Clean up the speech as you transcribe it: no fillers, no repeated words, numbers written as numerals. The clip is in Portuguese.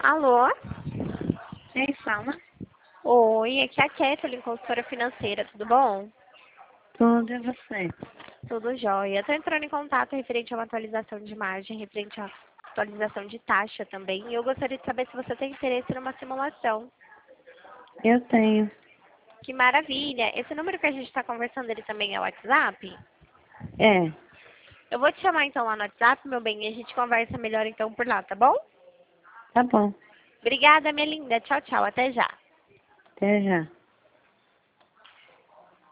Alô? Quem fala? Oi, aqui é a Kathleen, consultora financeira, tudo bom? Tudo é você. Tudo jóia. Estou entrando em contato referente a uma atualização de margem, referente a atualização de taxa também. E eu gostaria de saber se você tem interesse numa simulação. Eu tenho. Que maravilha! Esse número que a gente está conversando, ele também é o WhatsApp? É, Eu vou te chamar então lá no WhatsApp, meu bem, e a gente conversa melhor então por lá, tá bom? tá bom. Obrigada, minha linda. Tchau, tchau. Até já. Até já.